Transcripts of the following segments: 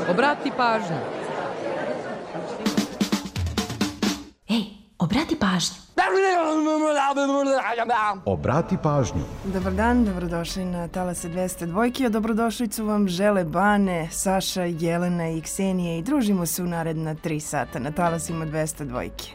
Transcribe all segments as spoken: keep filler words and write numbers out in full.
Obrati pažnju. Ej, obrati pažnju. Obrati pažnju. Dobar dan, dobrodošli na Talase dvesta dvojke, a dobrodošlicu vam žele Bane, Saša, Jelena i Ksenija i družimo se u naredna tri sata na Talasima dvesta dvojke.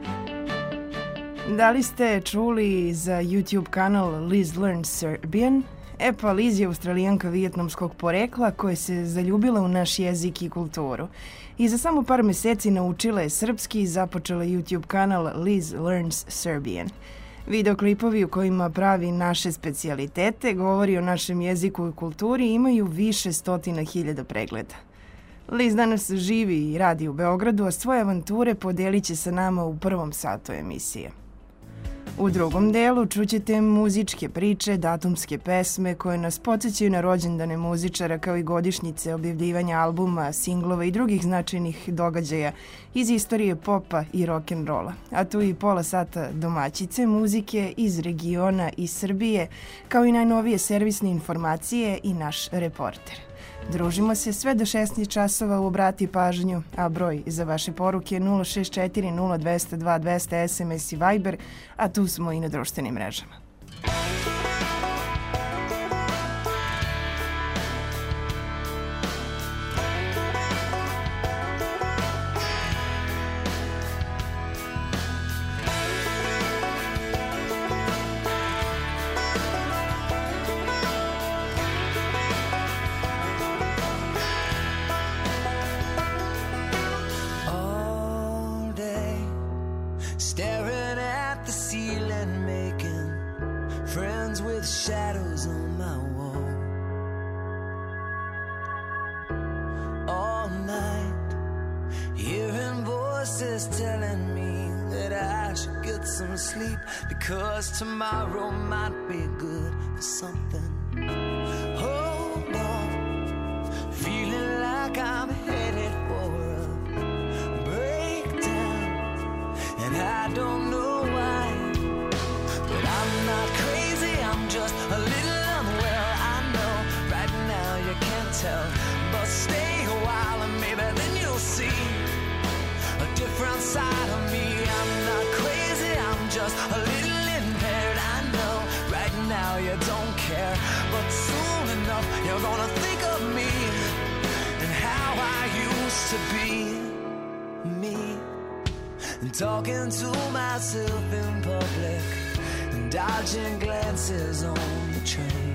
Da li ste čuli za YouTube kanal Liz Learns Serbian? E pa Liz je Australijanka vijetnamskog porekla koja se zaljubila u naš jezik i kulturu. I za samo par meseci naučila je srpski i započela YouTube kanal Liz Learns Serbian. Videoklipovi u kojima pravi naše specijalitete, govori o našem jeziku i kulturi i imaju više stotina hiljada pregleda. Liz danas živi i radi u Beogradu, a svoje avanture podelit će sa nama u prvom satu emisije. U drugom delu čućete muzičke priče, datumske pesme koje nas podsjećaju na rođendane muzičara kao i godišnjice objavljivanja albuma, singlova i drugih značajnih događaja iz istorije popa i rock'n'rolla. A tu i pola sata domaćice, muzike iz regiona i Srbije, kao i najnovije servisne informacije i naš reporter. Družimo se sve do šesnaest časova u Obrati pažnju, a broj za vaše poruke je nula šest četiri nula dva zero dva dva zero S M S i Viber, a tu smo i na društvenim mrežama. Because tomorrow might be good for something. Hold on, feeling like I'm headed for a breakdown, and I don't know why, but I'm not crazy, I'm just a little unwell. I know right now you can't tell, but stay a while and maybe then you'll see a different side of me. I'm not crazy, I'm just a little now you don't care, but soon enough you're gonna think of me and how I used to be me, and talking to myself in public and dodging glances on the train.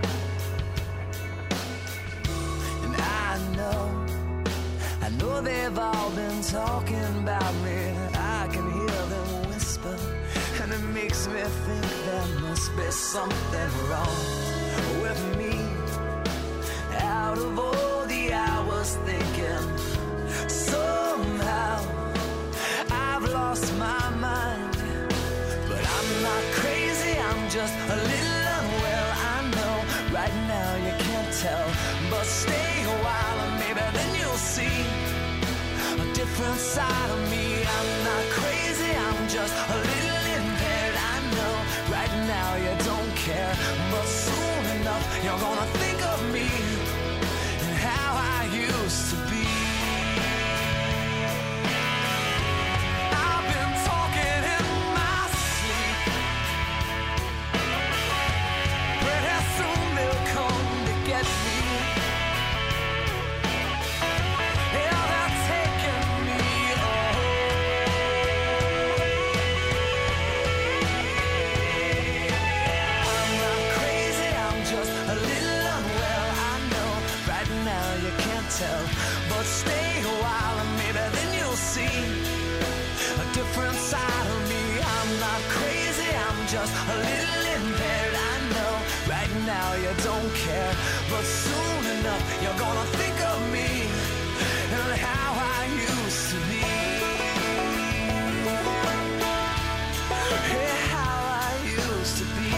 And I know, I know they've all been talking about me. I can hear them whisper, and it makes me think there must be something wrong with me. Out of all the hours thinking, somehow I've lost my mind. But I'm not crazy, I'm just a little unwell. I know right now you can't tell, but stay a while and maybe then you'll see a different side of me. I'm not crazy, I'm just a little right now you don't care, but soon enough you're gonna think of me and how I used to be. I've been talking in my sleep, pretty soon they'll come to get me. Yeah, they're taking me tell, but stay a while and maybe then you'll see a different side of me. I'm not crazy, I'm just a little impaired. I know right now you don't care, but soon enough you're gonna think of me and how I used to be. Hey, how I used to be.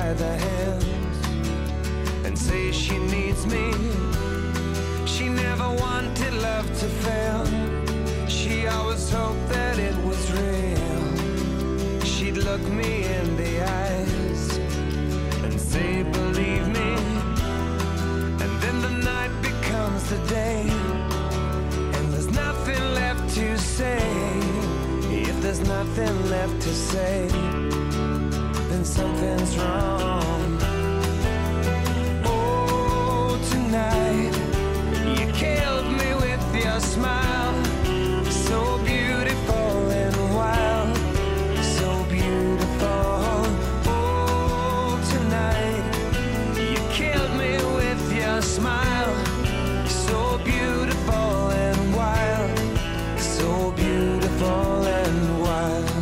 by the hand and say she needs me. She never wanted love to fail. She always hoped that it was real. She'd look me in the eyes and say, believe me. And then the night becomes the day, and there's nothing left to say. If there's nothing left to say, then something's wrong. Oh, tonight you killed me with your smile, so beautiful and wild, so beautiful. Oh, tonight you killed me with your smile, so beautiful and wild, so beautiful and wild.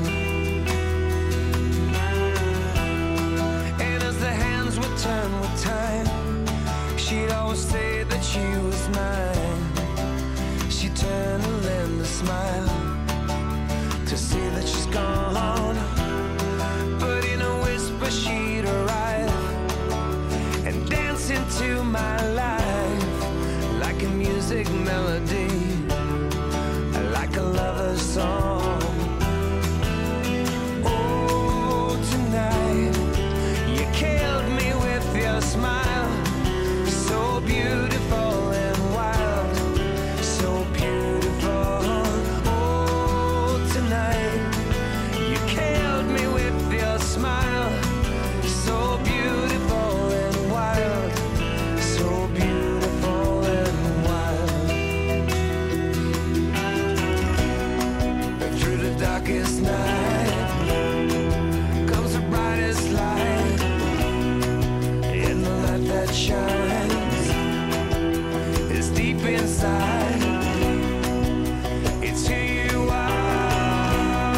And as the hands would turn with time, she'd always say that she was mine. She'd turn and lend a smile to see that she's gone. But in a whisper she'd arrive and dance into my life like a music melody, like a lover's song. Oh, tonight you killed me with your smile, so beautiful and wild, so beautiful. Oh, tonight you killed me with your smile, so beautiful and wild, so beautiful and wild. Through the darkest night comes the brightest light, and the light that shines is deep inside. It's who you are.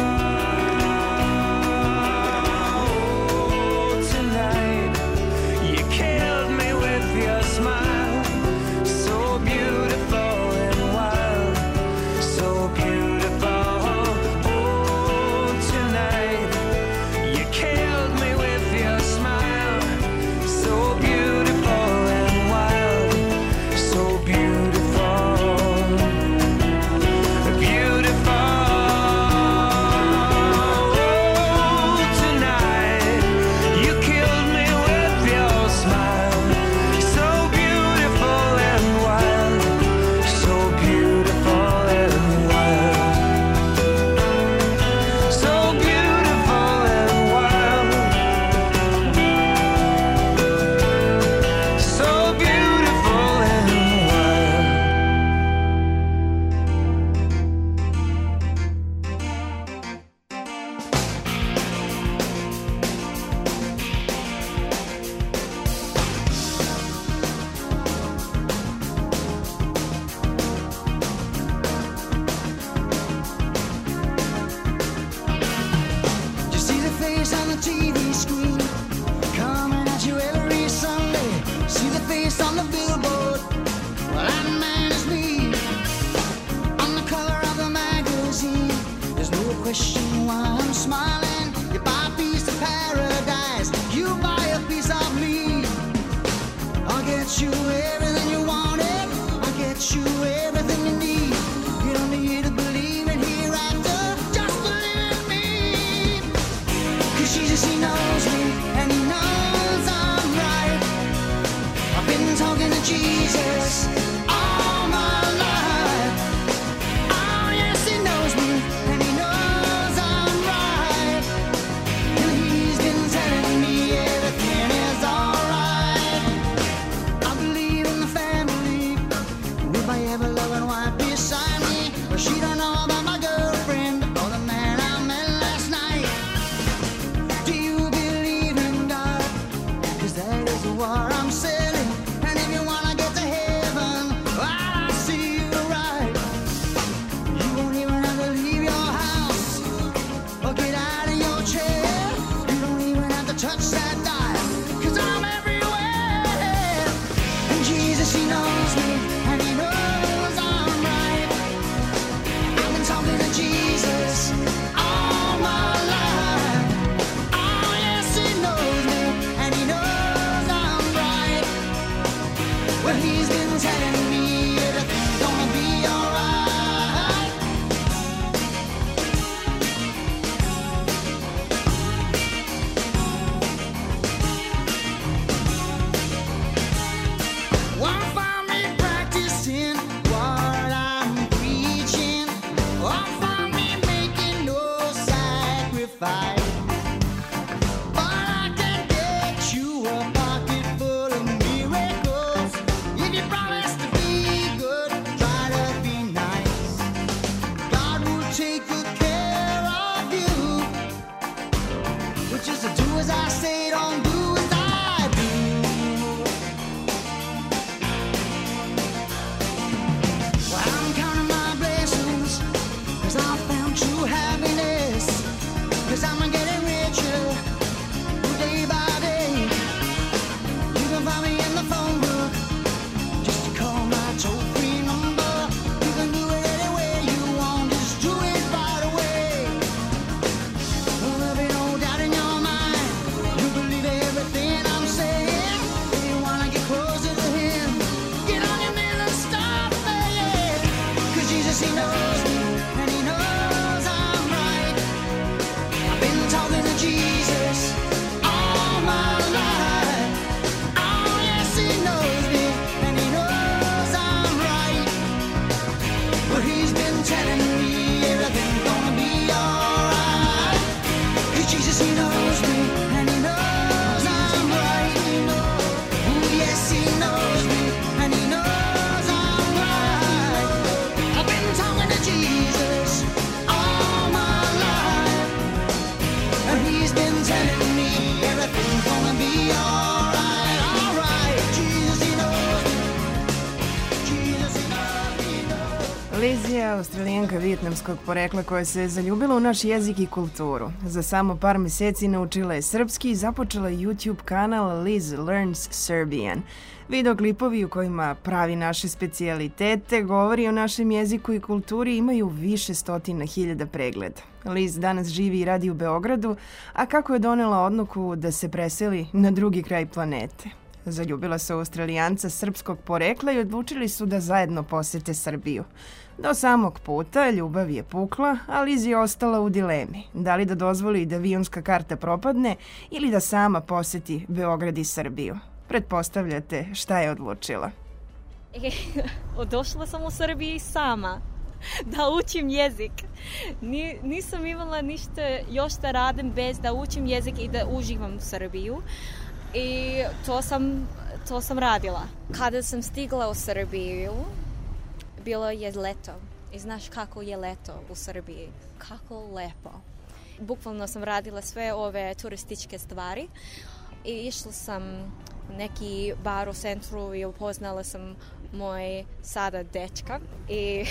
Oh, tonight you killed me with your smile, so beautiful and wild, so beautiful. Oh, tonight you killed me with your smile, so beautiful Lizija, Australijanka vijetnamskog porekla koja se zaljubila u naš jezik i kulturu. Za samo par meseci naučila je srpski i započela YouTube kanal Liz Learns Serbian. Videoklipovi u kojima pravi naše specijalitete, govori o našem jeziku i kulturi imaju više stotina hiljada pregleda. Liz danas živi i radi u Beogradu, a kako je donela odluku da se preseli na drugi kraj planete? Zaljubila se u Australijanca srpskog porekla i odlučili su da zajedno posete Srbiju. Do samog puta ljubav je pukla, a Liz je ostala u dilemi. Da li da dozvoli da avionska karta propadne ili da sama poseti Beograd i Srbiju. Pretpostavljate šta je odlučila? E, došla sam u Srbiji sama da učim jezik. Ni, nisam imala ništa još da radim bez da učim jezik i da uživam u Srbiju. I to sam, to sam radila. Kada sam stigla u Srbiju, bilo je leto. I znaš kako je leto u Srbiji? Kako lepo. Bukvalno sam radila sve ove turističke stvari. I išla sam u neki bar u centru i upoznala sam moj sada dečka. I,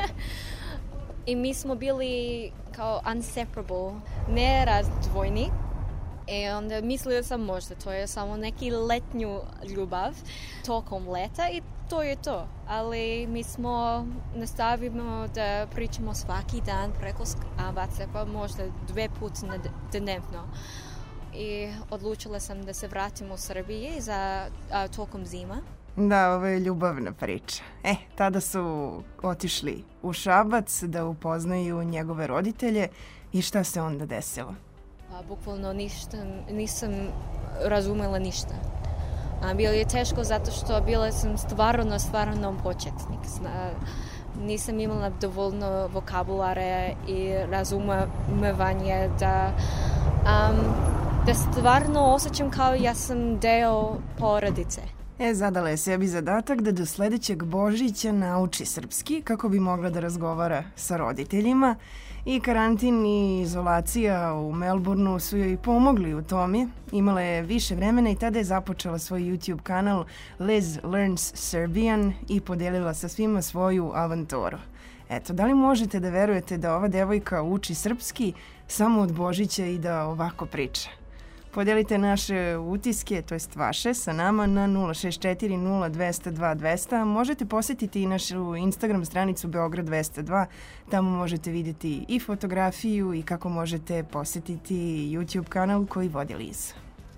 i mi smo bili kao inseparable, nerazdvojni. I onda mislila sam možda to je samo neki letnju ljubav tokom leta i to je to. Ali mi smo nastavimo da pričamo svaki dan preko WhatsAppa, možda dve puta dnevno. I odlučila sam da se vratim u Srbiji za a, tokom zima. Da, ovo je ljubavna priča. E, tada su otišli u Šabac da upoznaju njegove roditelje i šta se onda desilo? Pa, bukvalno ništa, nisam razumela ništa. A, bilo je teško zato što bila sam stvarno, stvarno početnik. Zna, nisam imala dovoljno vokabulare i razumevanje da, um, da stvarno osjećam kao ja sam deo porodice. E, zadala je sebi zadatak da do sledećeg Božića nauči srpski kako bi mogla da razgovara sa roditeljima. I karantin i izolacija u Melbourneu su joj pomogli u tome. Imala je više vremena i tada je započela svoj YouTube kanal Liz Learns Serbian i podelila sa svima svoju avanturu. Eto, da li možete da verujete da ova devojka uči srpski samo od Božića i da ovako priča? Podelite naše utiske, to jest vaše, sa nama na nula šest četiri nula dva zero dva dva zero zero. Možete posjetiti i našu Instagram stranicu Beograd dvesta dva. Tamo možete vidjeti i fotografiju i kako možete posjetiti YouTube kanal koji vodi Liz.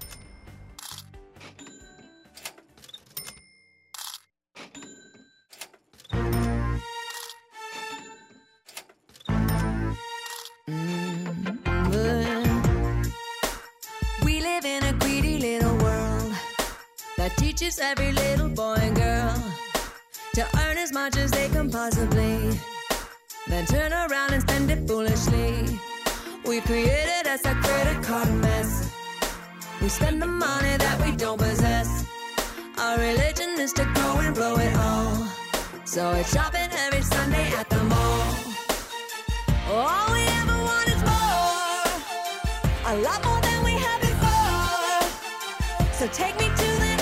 Teaches every little boy and girl to earn as much as they can possibly, then turn around and spend it foolishly. We created us a credit card mess. We spend the money that we don't possess. Our religion is to go and blow it all. So it's shopping every Sunday at the mall. All we ever want is more, a lot more than we had before. So take me to the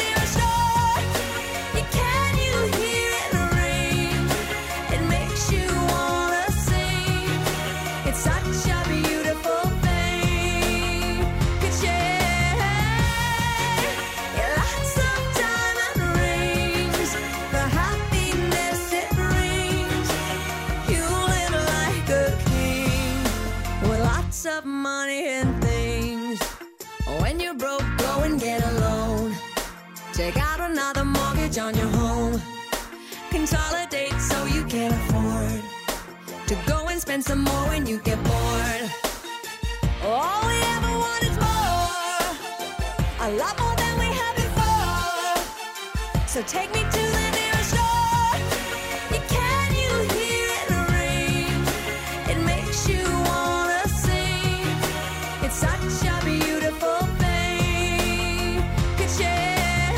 of money and things. When you're broke, go and get a loan. Take out another mortgage on your home. Consolidate so you can afford to go and spend some more when you get bored. All we ever want is more, a lot more than we had before. So take me to the nearest store. You can you hear it ring? It makes you wanna sing. It's such a beautiful thing. Could share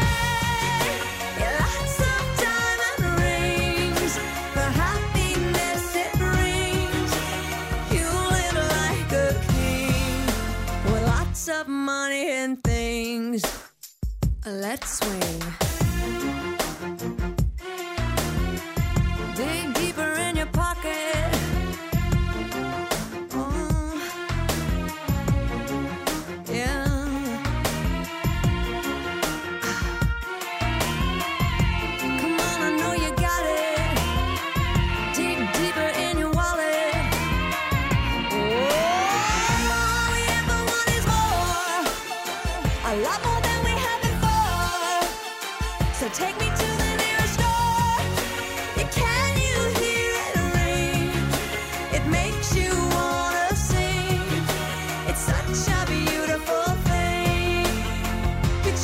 lots of diamond rings. For happiness it brings. You live like a king with lots of money and things. Let's swing. Dig deeper in your pocket. take me to the nearest door. Yeah, can you hear it ring? It makes you wanna sing. It's such a beautiful thing. But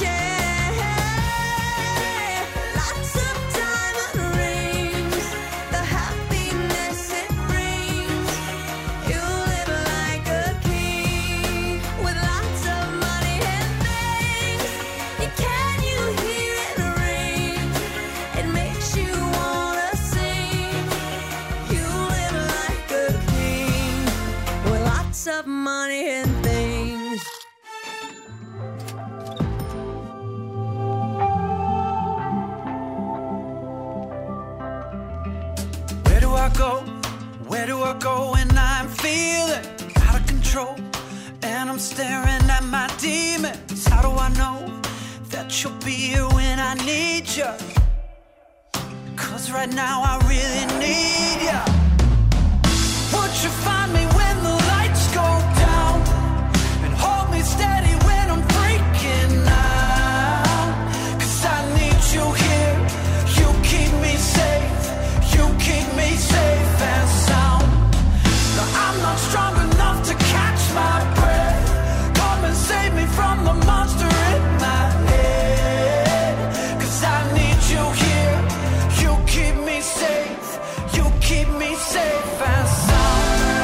yeah, lots of diamond rings, the happiness it brings. You live like a king with lots of money and things. Yeah, can you hear it ring? It makes you wanna sing. You live like a king with lots of money and things. Where do I go? Where do I go when I'm feeling out of control? And I'm staring at my demons. How do I know that you'll be here when I need you? 'Cause right now I really need you. Would you find me when the lights go down? And hold me steady when I'm freaking out. 'Cause I need you here. You keep me safe. You keep me safe and sound. No, I'm not strong enough to catch my breath. Come and save me from the monster in my head. 'Cause I need you here. You keep me safe. You keep me safe and sound.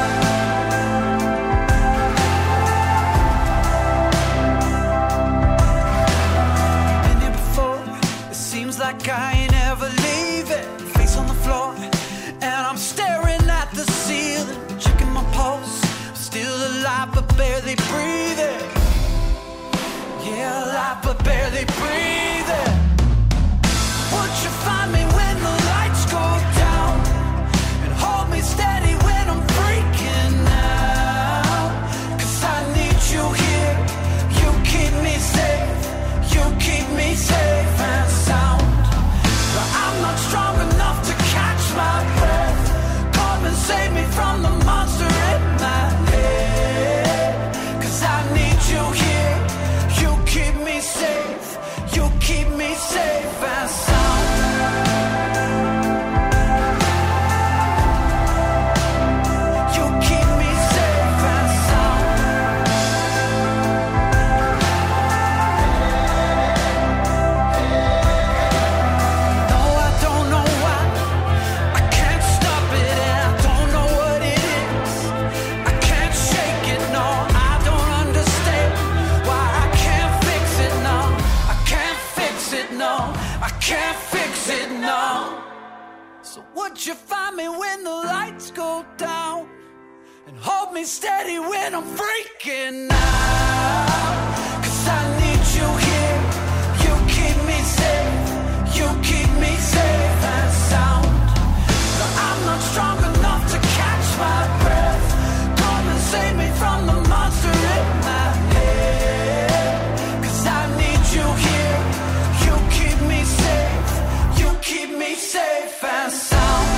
Been here before. It seems like I ain't ever leaving. Face on the floor, and I'm staring at the ceiling, checking my pulse. Still alive but barely breathing. Yeah, alive but barely breathing. Would you find me when the lights go down? And hold me steady when I'm freaking out. 'Cause I need you here. You keep me safe. You keep me safe and sound. But I'm not strong enough to catch my breath. Come and save me from the monster in my head. 'Cause I need you here. You keep me safe. You keep me safe and sound. You keep me safe and sound. No, I don't know why. I can't stop it and I don't know what it is. I can't shake it, no, I don't understand why I can't fix it, no. I can't fix it, no. I can't fix it, no. So would you find me when the lights go down? And hold me steady when I'm freaking out. 'Cause I need you here. You keep me safe. You keep me safe and sound. No, I'm not strong enough to catch my breath. Come and save me from the monster in my head. 'Cause I need you here. You keep me safe. You keep me safe and sound.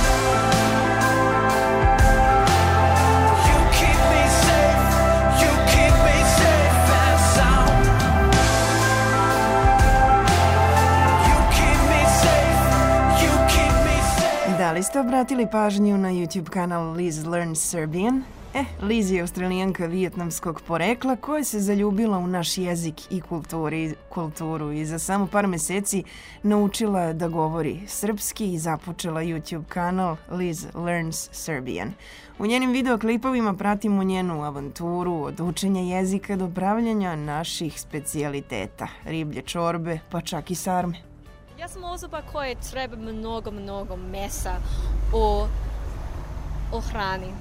You keep me safe. You keep me safe and sound. You keep me safe. You keep me safe. Da li ste obratili pažnju na YouTube kanal Liz Learns Serbian? E, Liz je Australijanka vijetnamskog porekla koja se zaljubila u naš jezik i kulturi, kulturu i za samo par meseci naučila da govori srpski i započela YouTube kanal Liz Learns Serbian. U njenim videoklipovima pratimo njenu avanturu od učenja jezika do pravljanja naših specijaliteta, riblje čorbe pa čak i sarme. Ja sam osoba koja treba mnogo, mnogo mesa u, u hrani.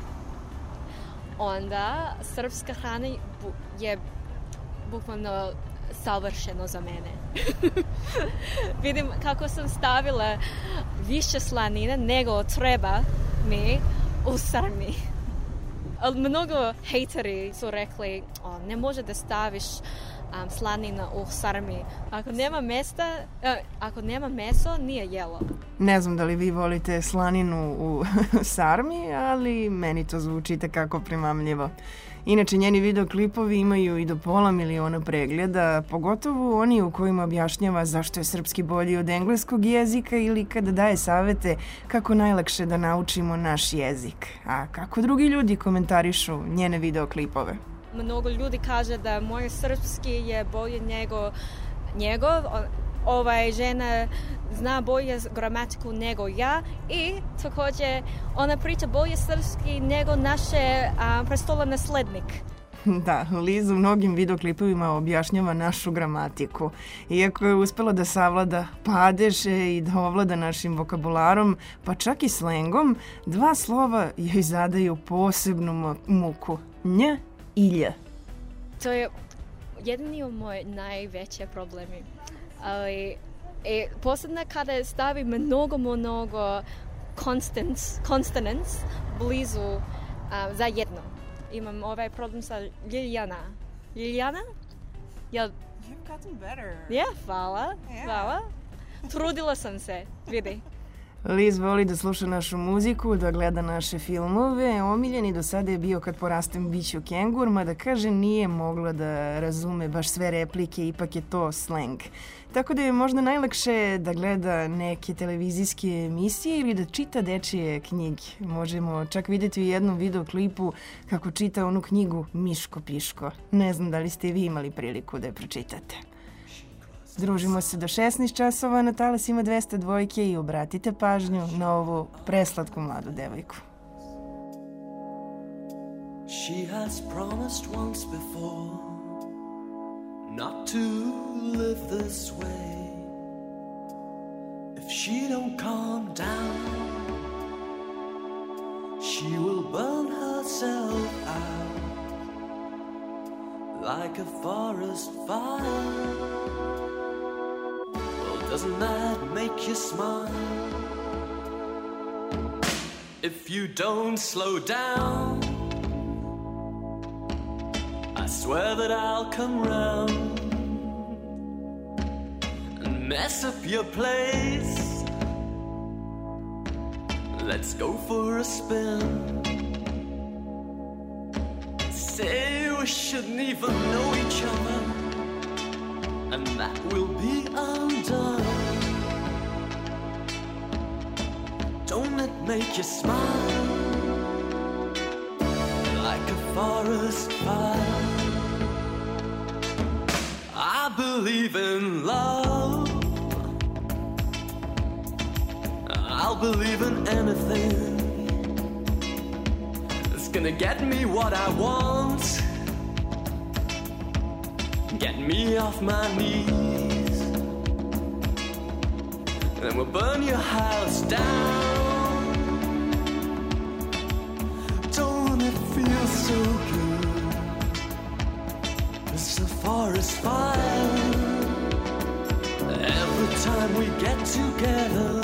Onda srpska hrana je bukvalno savršeno za mene. Vidim kako sam stavila više slanine nego treba mi u sarmi. Ali mnogo hejteri su rekli, o, ne može da staviš um, slanina u sarmi. Ako nema mesta, uh, ako nema meso, nije jelo. Ne znam da li vi volite slaninu u sarmi, ali meni to zvuči takako primamljivo. Inače, njeni videoklipovi imaju i do pola miliona pregleda, pogotovo oni u kojima objašnjava zašto je srpski bolji od engleskog jezika ili kada daje savete kako najlakše da naučimo naš jezik. A kako drugi ljudi komentarišu njene videoklipove? Mnogo ljudi kaže da moj srpski je bolje nego njegov. Ovaj žena zna bolje gramatiku nego ja i također ona priča bolje srpski nego naše a, prestola naslednik. Da, Liz u mnogim videoklipovima objašnjava našu gramatiku. Iako je uspela da savlada padeže i da ovlada našim vokabularom, pa čak i slengom, dva slova joj zadaju posebnu muku. Nj i lj. To je jedini od moje najveće problemi. Ali e, posebno kada stavi mnogo, mnogo consonants blizu a, za jedno. Imam ovaj problem sa Ljiljana. Ljiljana? Jel... You've gotten better. Ja, hvala, yeah. hvala. Trudila sam se, vidi. Liz voli da sluša našu muziku, da gleda naše filmove. Omiljeni do sada je bio Kad porastem biću kengur, mada kaže nije mogla da razume baš sve replike, ipak je to sleng. Tako da je možda najlakše da gleda neke televizijske emisije ili da čita dečije knjige. Možemo čak vidjeti u jednom videoklipu kako čita onu knjigu Miško Piško. Ne znam da li ste i vi imali priliku da je pročitate. Družimo se do šesnaest časova na talasima dvesta dvojke i obratite pažnju na ovu preslatku mladu devojku. She has promised once before not to live this way. If she don't calm down, she will burn herself out like a forest fire. Doesn't that make you smile? If you don't slow down, I swear that I'll come round and mess up your place. Let's go for a spin. Say we shouldn't even know each other, and that will be undone. Don't it make you smile like a forest fire? I believe in love, I'll believe in anything that's gonna get me what I want, get me off my knees, and we'll burn your house down. Don't it feel so good? It's a forest fire. Every time we get together,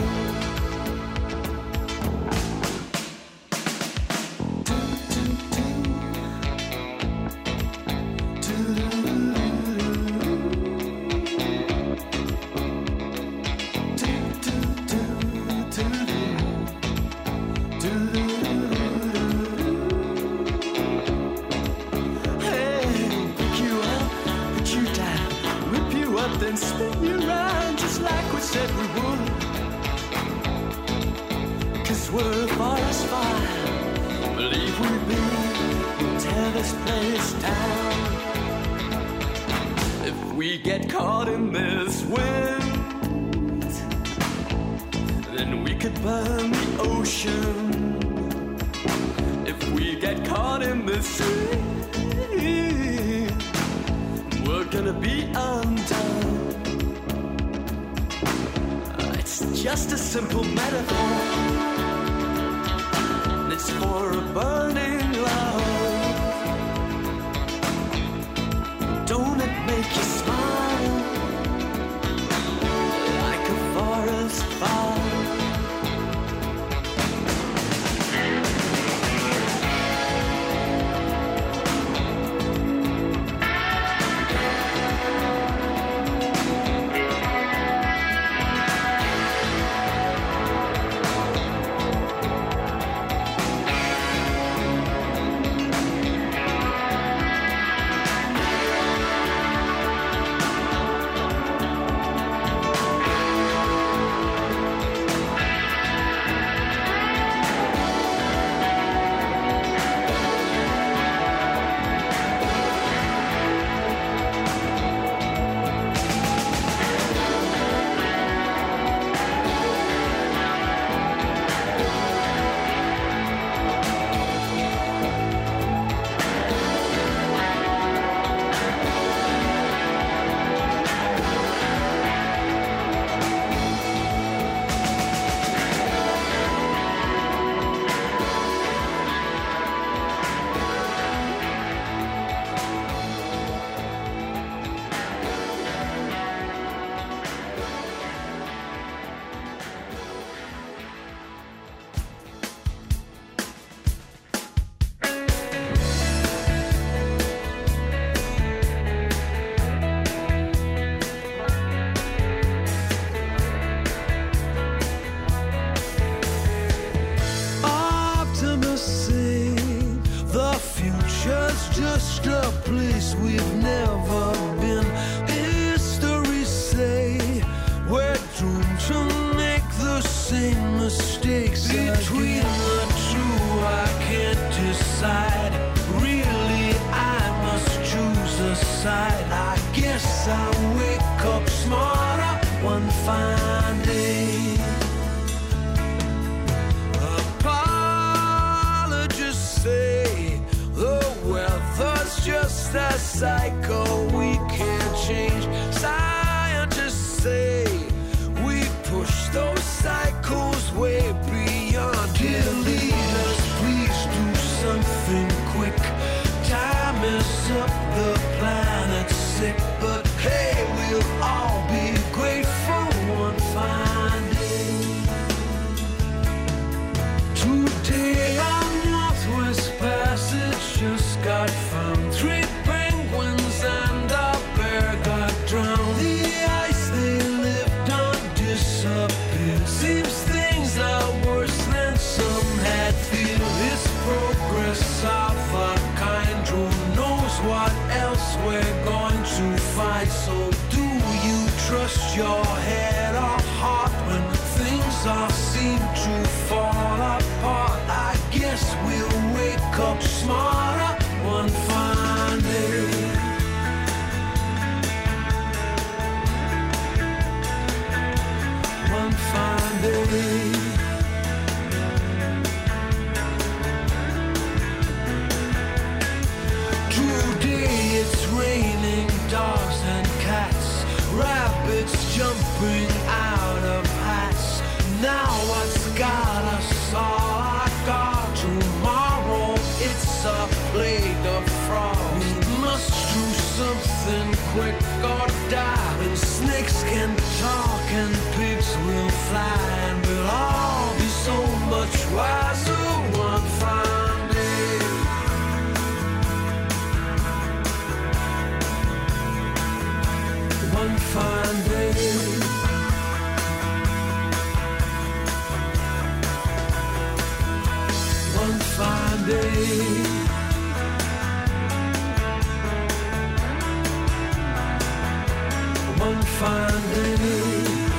then spin you round just like we said we would. Cause we're a forest fire, believe we be, we'll tear this place down. If we get caught in this wind, then we could burn the ocean. If we get caught in this sea, we're gonna be undone. It's just a simple metaphor, and it's for a burning love. Don't it make you smile like a forest fire? just a cycle we can't change. Scientists say we push those cycles way beyond. Dear leaders, please do something quick. Time is up, the planet's sick, but hey, we'll all be grateful one fine day. Today our Northwest Passage just got found. Three penguins and a bear got drowned. The ice they lived on disappeared. Seems things are worse than some had feared. It's progress of a kind. Who knows what else we're going to find? So do you trust your head or heart when things all seem to fall apart? I guess we'll wake up smarter one fine day. One fine day. Today it's raining dogs and cats, rabbits jumping out of hats. Now what's got us all I got? Tomorrow it's a plague of frogs. We must do something quick or die. When snakes can talk and pigs will fly, and we'll all be so much wiser one fine day. One fine day. One fine day. One fine day.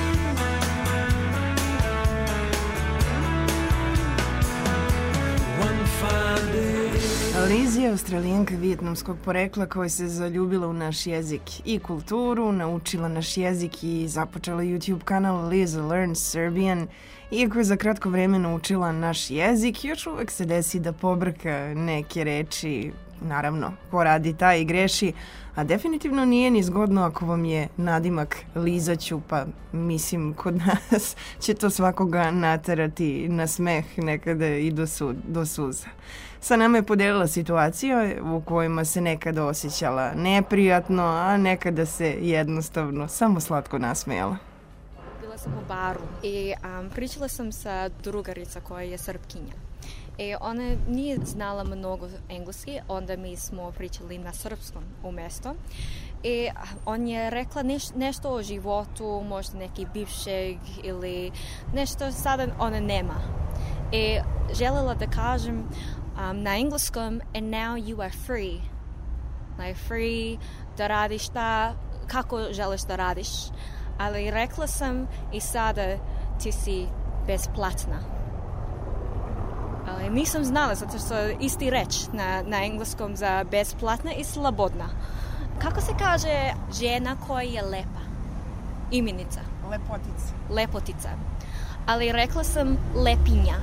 One fine day. Liz je Australijanka vijetnamskog porekla koja se zaljubila u naš jezik i kulturu, naučila naš jezik i započela YouTube kanal Liz Learns Serbian. Iako je za kratko vreme naučila naš jezik, još uvek se desi da pobrka neke reči. Naravno, ko radi taj i greši, a definitivno nije ni zgodno ako vam je nadimak Lizaću, pa mislim kod nas će to svakoga naterati na smeh, nekada i do, su, do suza. Sa nama je podelila situacija u kojima se nekada osjećala neprijatno, a nekada se jednostavno samo slatko nasmejala. Bila sam u baru i um, pričala sam sa drugarica koja je Srpkinja. E, ona nije znala mnogo engleski, onda mi smo pričali na srpskom umjesto. I on je rekla neš, nešto o životu, možda neki bivšeg ili nešto sada ona nema. I željela da kažem um, na engleskom, and now you are free. Like free da radiš šta, kako želiš da radiš. Ali rekla sam i sada ti si besplatna. Ali nisam znala, zato što isti reč na, na engleskom za besplatna i slobodna. Kako se kaže žena koja je lepa? Imenica. Lepotica. Lepotica. Ali rekla sam lepinja.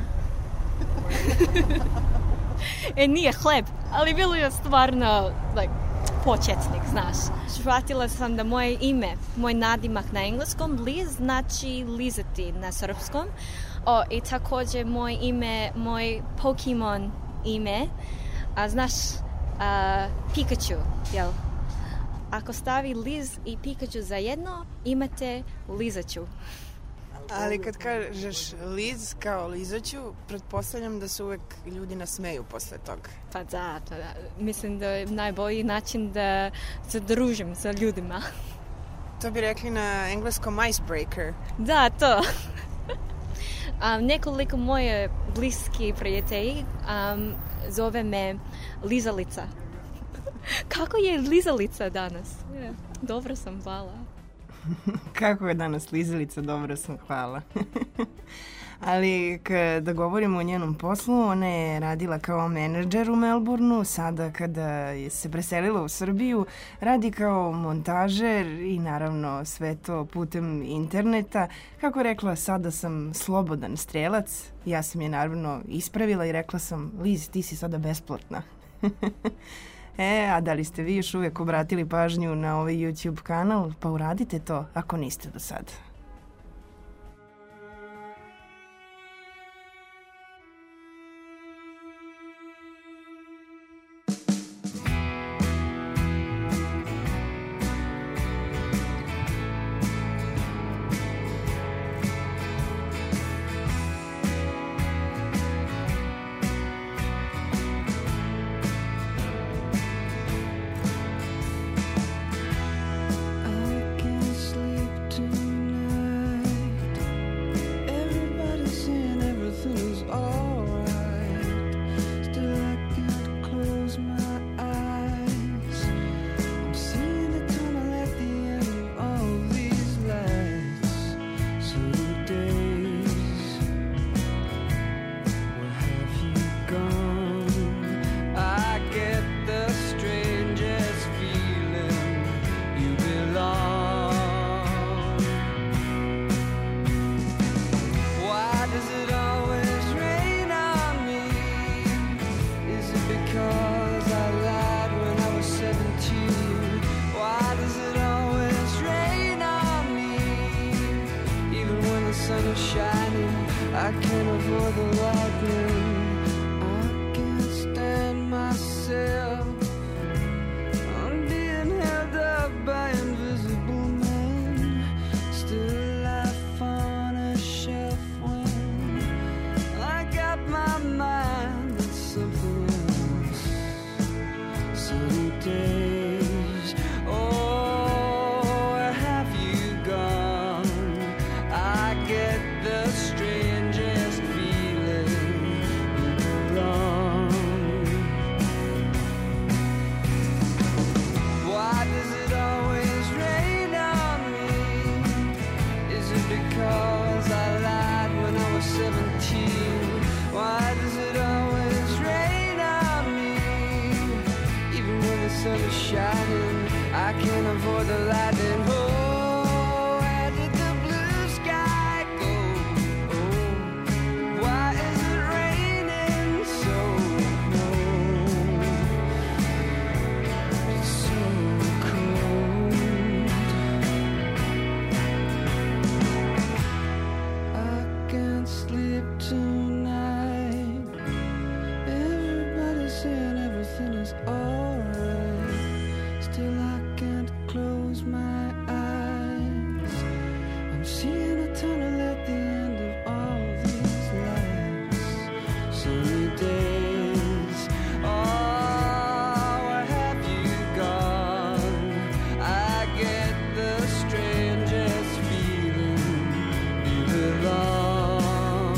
E, nije hleb, ali bilo je stvarno like, početnik, znaš. Shvatila sam da moje ime, moj nadimak na engleskom, Liz, znači lizati na srpskom. O, i također moj ime, moj Pokemon ime, a znaš, a, Pikachu, jel? Ako stavi Liz i Pikachu zajedno, imate Lizaću. Ali kad kažeš Liz kao Lizaću, pretpostavljam da se uvek ljudi nasmeju posle toga. Pa da, pa da. Mislim da je najbolji način da se družim sa ljudima. To bi rekli na engleskom icebreaker. Da, to. Um, nekoliko moje bliski prijatelji um, zove me Lizalica. Kako je Lizalica danas? Yeah. Dobro sam, hvala. Kako je danas Lizalica? Dobro sam, hvala. Ali kada govorimo o njenom poslu, ona je radila kao menadžer u Melbourneu, sada kada je se preselila u Srbiju, radi kao montažer i naravno sve to putem interneta. Kako je rekla, sada sam slobodan strelac, ja sam je naravno ispravila i rekla sam, Liz, ti si sada besplatna. E, a da li ste vi još uvijek obratili pažnju na ovaj YouTube kanal? Pa uradite to ako niste do sad. I can't avoid the lightning. I can't stand myself. I'm being held up by invisible men. Still alive on a shelf when I got my mind on something else. Sunny days. Oh, where have you gone? I get the strangest feeling you belong. Why does it always rain on me? Is it because I lied when I was seventeen? Why does it always rain on me? Even when the sun is shining, I can't avoid the lightning. Oh, where did the blue sky go? Oh, why is it raining so cold? It's so cold. I can't sleep tonight. Everybody's saying everything is alright. Still I can't close my eyes. I'm seeing a tunnel at the end of all these lights. Sunny days. Oh, where have you gone? I get the strangest feeling you belong.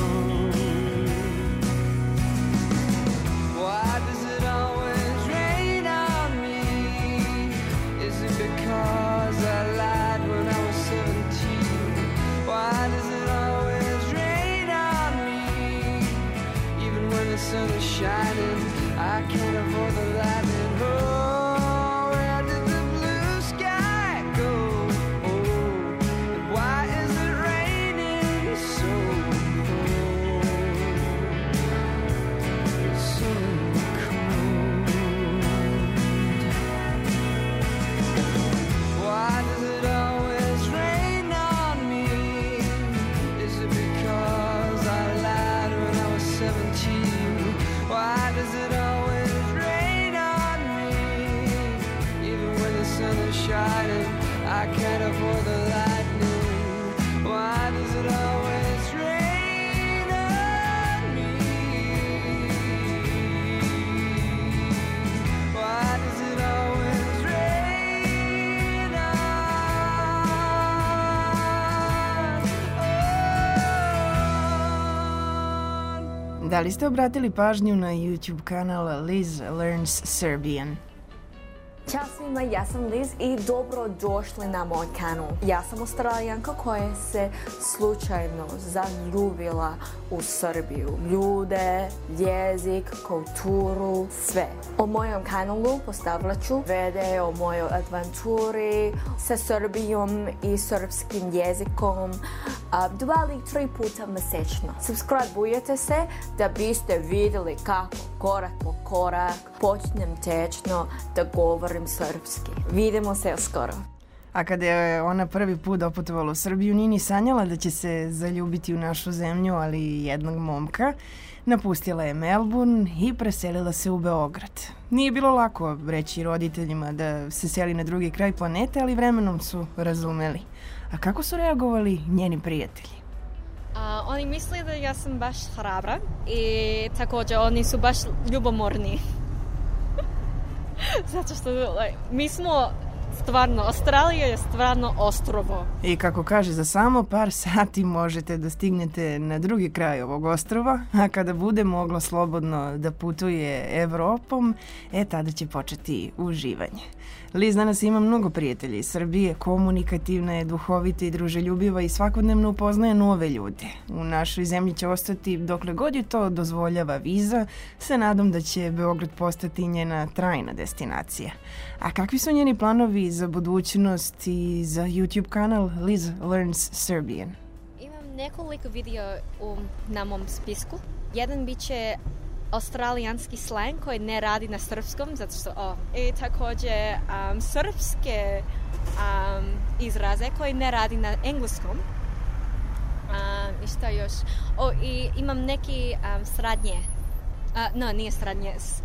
Why does it always rain on me? Is it because I lied when I was seventeen? Why does it always rain on me? Even when the sun is shining, I can't avoid the lightning. Oh, where did the blue sky go? Oh, and why is it raining so cold? It's so cold. Why does it always rain on me? Is it because I lied when I was seventeen? Why does it always rain on me? Even when the sun is shining, I can't avoid the lightning. Why does it always rain on me? Why does it always rain on? Da li ste obratili pažnju na YouTube kanal Liz Learns Serbian? Ćao svima, ja sam Liz i dobro došli na moj kanal. Ja sam Australijanka koja se slučajno zaljubila u Srbiju. Ljude, jezik, kulturu, sve. U mojem kanalu postavljat ću videa o mojoj adventuri sa Srbijom i srpskim jezikom dva ili tri puta mjesečno. Subscribeujete se da biste vidjeli kako korak po korak počnem tečno da govorim srpski. Vidimo se skoro. A kada je ona prvi put doputovala u Srbiju, nije ni sanjala da će se zaljubiti u našu zemlju, ali i jednog momka. Napustila je Melbourne i preselila se u Beograd. Nije bilo lako reći roditeljima da se seli na drugi kraj planete, ali vremenom su razumeli. A kako su reagovali njeni prijatelji? A, oni misle da ja sam baš hrabra i također oni su baš ljubomorni. Zato što like, mi smo stvarno, Australija je stvarno ostrvo. I kako kaže, za samo par sati možete da stignete na drugi kraj ovog ostrova, a kada bude moglo slobodno da putuje Evropom, e tada će početi uživanje. Liz danas ima mnogo prijatelja iz Srbije, komunikativna je, duhovita i druželjubiva i svakodnevno upoznaje nove ljude. U našoj zemlji će ostati dokle god je to dozvoljava viza, sa nadom da će Beograd postati njena trajna destinacija. A kakvi su njeni planovi za budućnost i za YouTube kanal Liz Learns Serbian? Imam nekoliko video u, na mom spisku. Jedan bit će australijanski slang koji ne radi na srpskom, zato što, o, i također um, srpske um, izraze koji ne radi na engleskom. Um, I šta još? O, i imam neki um, sradnje. Uh, no, nije sradnje. S-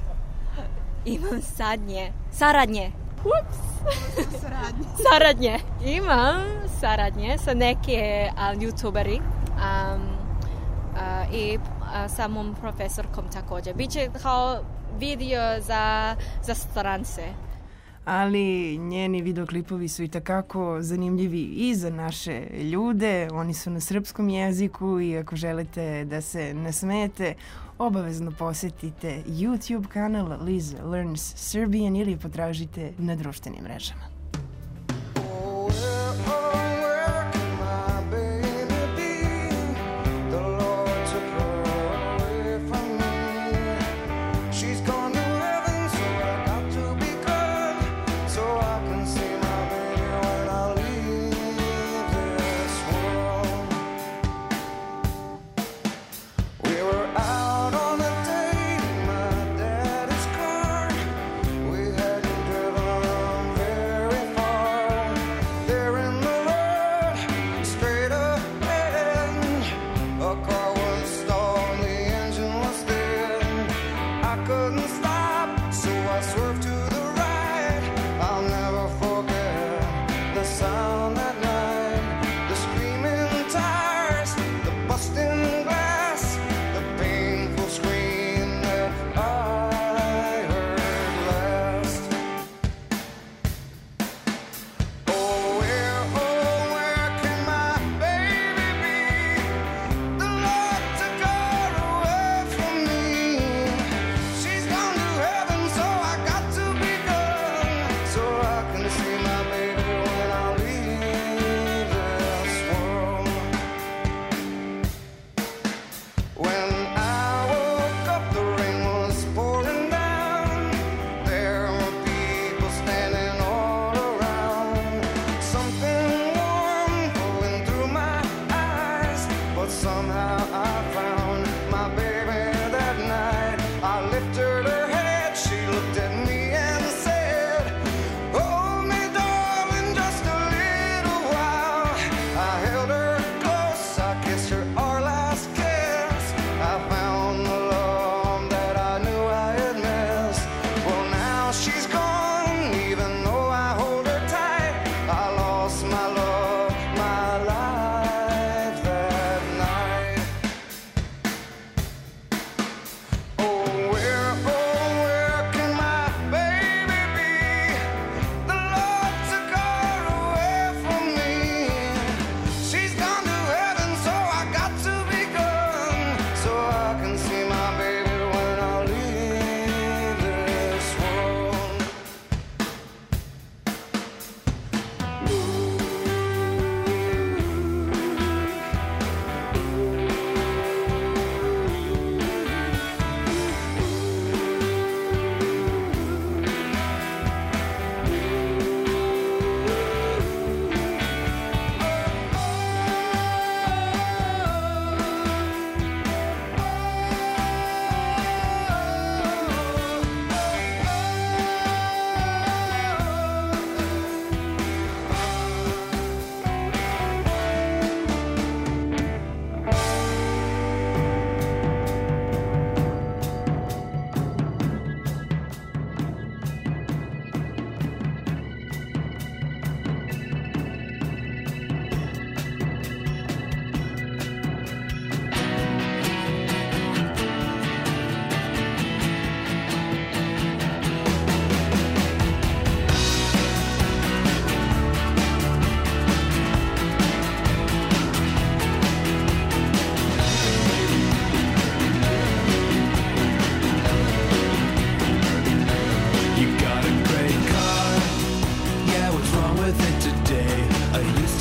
imam sadnje. Saradnje. Ups. Saradnje. Saradnje. Imam saradnje sa neke um, youtuberi. Um, uh, I sa mom profesorkom također. Biće kao video za, za strance. Ali njeni videoklipovi su i takako zanimljivi i za naše ljude. Oni su na srpskom jeziku i ako želite da se nasmejete, obavezno posetite YouTube kanal Liz Learns Serbian ili potražite na društvenim mrežama. Very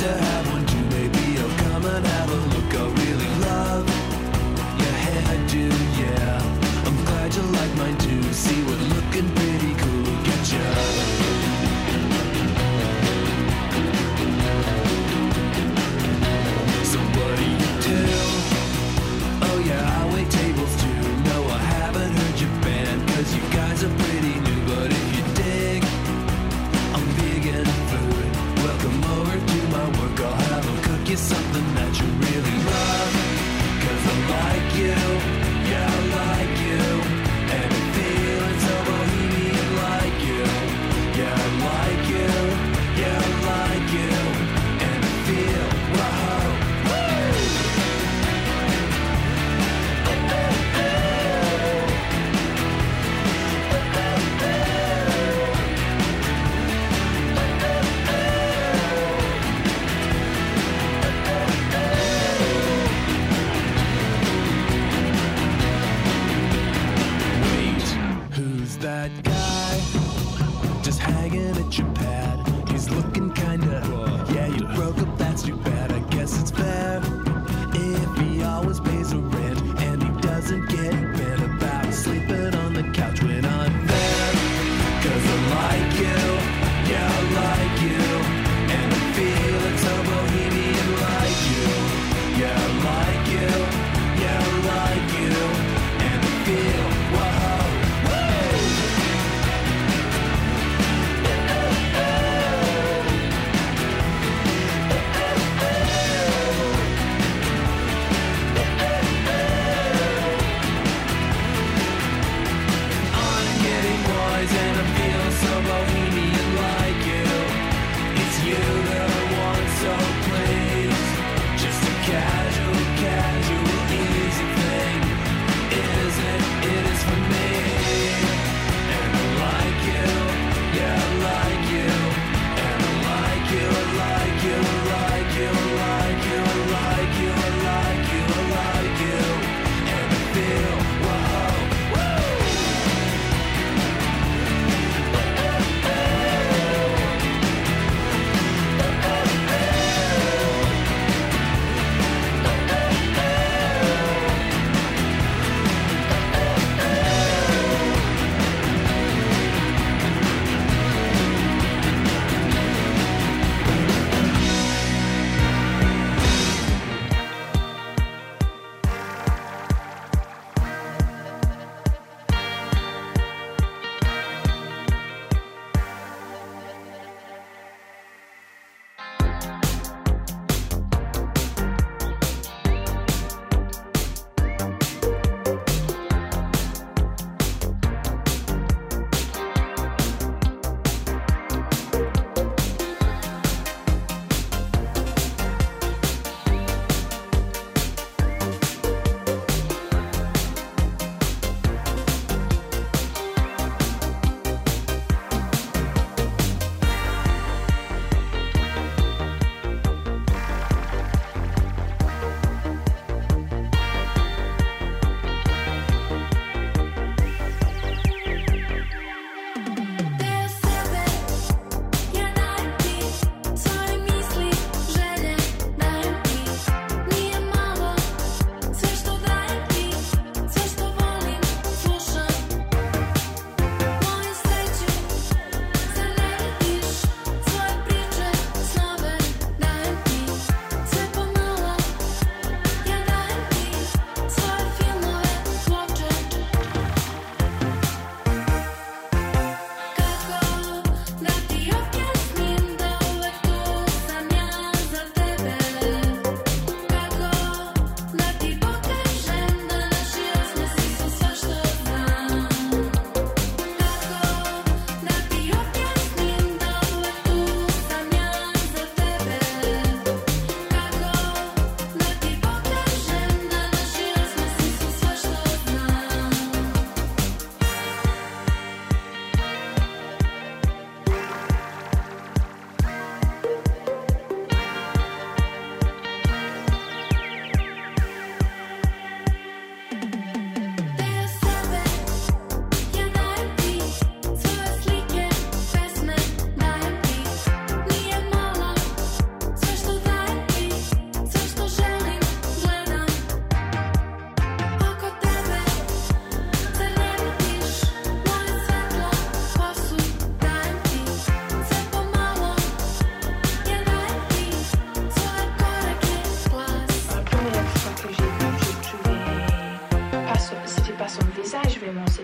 to have one too. Maybe I'll come and have a look. I really love your hairdo, yeah. I'm glad you like mine too. See what looking pretty cool will get ya. So what do you do? Oh yeah, I wait tables too. No, I haven't heard your band, cause you guys are pretty new. But if you dig, I'm vegan food. Welcome over to my work. I'll have them cook you something that you really love. Cause I like you, yeah, I like you. And I'm feeling so bohemian like you. Yeah, I like you, yeah, I like you. And I feel, wow, woo!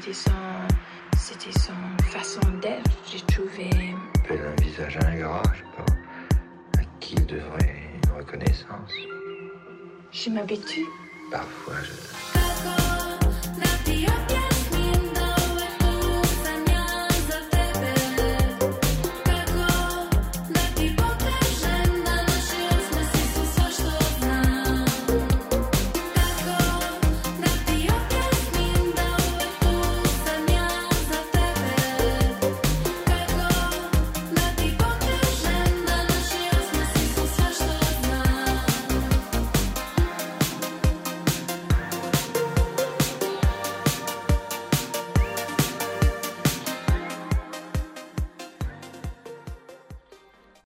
c'était son, c'était son façon d'être. J'ai trouvé. Elle a un visage ingrat, je sais pas, à qui il devrait une reconnaissance. Je m'habitue. Parfois, je.